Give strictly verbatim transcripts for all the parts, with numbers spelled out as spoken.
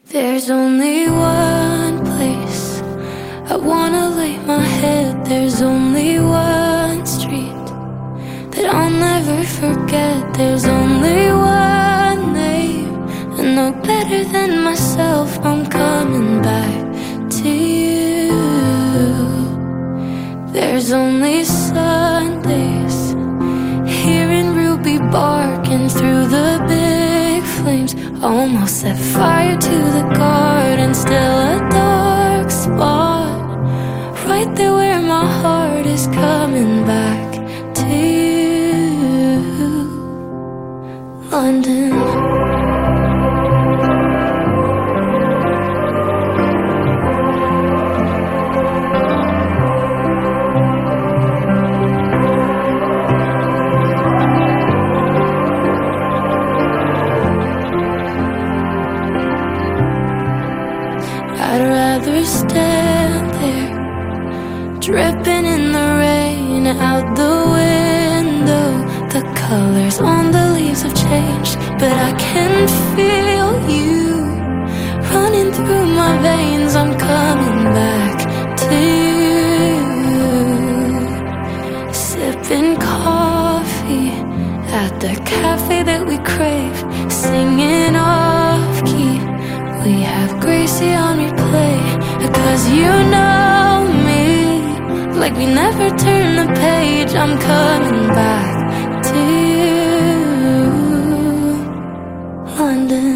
There's only one place I wanna lay my head. There's only one street that I'll never forget. There's only one name, and no better than myself, I'm coming back to you. There's only Sundays here in Ruby barking through the big flames. Almost set fire to the garden, still a dark spot right there where my heart is coming back to you. London. I'd rather stand there, dripping in the rain out the window. The colors on the leaves have changed, but I can feel you running through my veins. I'm coming back to you. Sipping coffee at the cafe that we crave, singing off key. We have Gracie on replay, because you know me like we never turn the page. I'm coming back to you, London.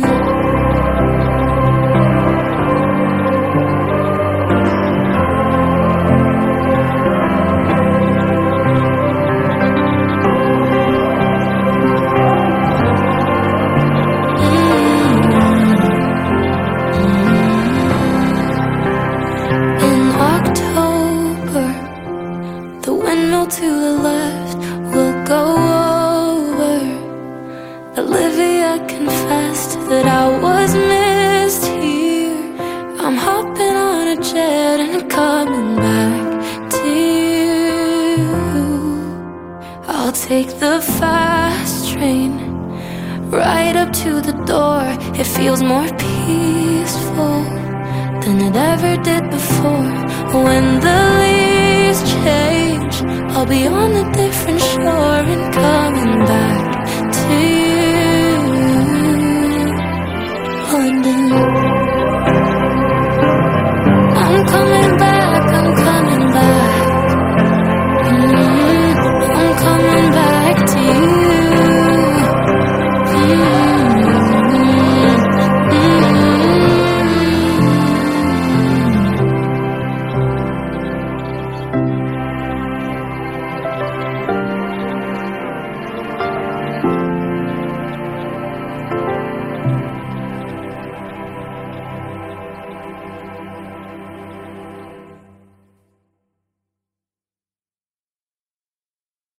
To the left, we'll go over. Olivia confessed that I was missed here. I'm hopping on a jet and coming back to you. I'll take the fast train right up to the door. It feels more peaceful than it ever did before. When the leaves change, I'll be on a different shore and coming back to you, London. I'm coming back.